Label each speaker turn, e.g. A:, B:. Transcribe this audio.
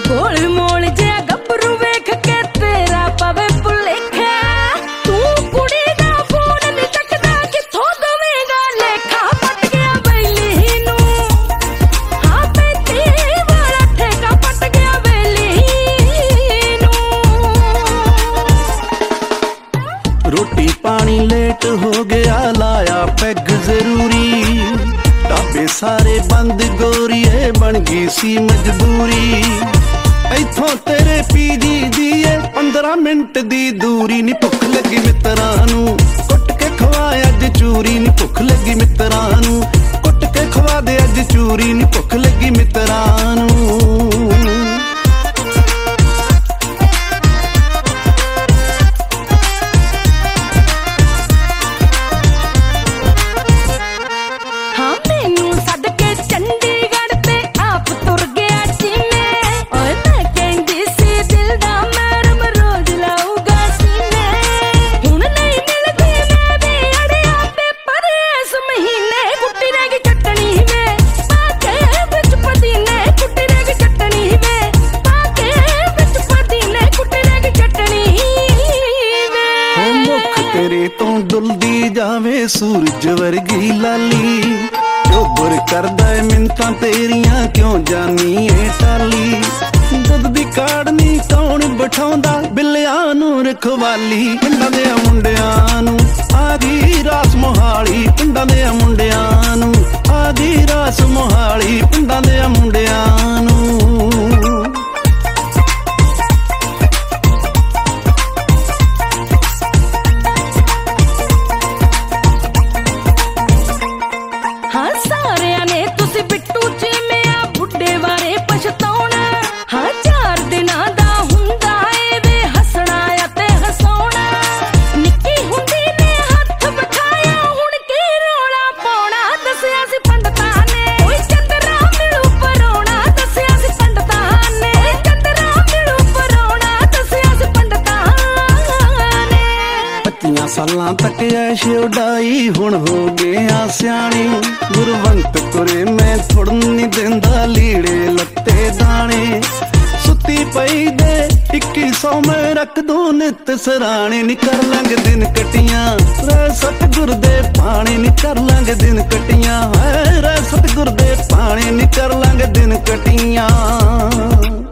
A: गोल मोल जे गभरू वेख के तेरा पवे भुलेखा तू कुड़ी दा फोन नहीं चकदा किथों दवेगा लेखा पट गया बेली नू हां 35 वाला ठेका पट गया बेली नू
B: रोटी पानी लेट हो गया लाया पैग जरूरी ढाबे सारे बंद गोरीए बन गई सी मजबूरी इथों तेरे पीजी दी 15 मिनट दी दूरी नी भुख लगी मित्रां नू कुट के खवा अज चूरी नी भुख लगी मित्रां नू कुट के खवा दे अज चूरी नी भुख लगी मित्रां नू तेरे तो डुलदी जावे सूरज वर्गी लाली चोबर करदा है मिन्नतां तेरियां क्यों जानी है टाली दुध दी काड़नी कौन बिठाउंदा बिल्लियां नू रखवाली पिंडां दे मुंडियां नू आदी रास मोहाली पिंडां दे मुंडियां नू आदी रास मोहाली पिंडां दे मुंडियां नू सालां तक ऐश उडाई हुण हो गया स्याणी गुरवंत कुरे मैं थोड़ नहीं देंदा लीड़े लत्ते दाने सुती पई दे 2100 में रख दो नित सराणे नी कर लांगे दिन कटियां रे सतगुर दे पानी नी कर लांगे दिन कटियां रे सतगुर दे पानी नी कर लांगे दिन कटियां।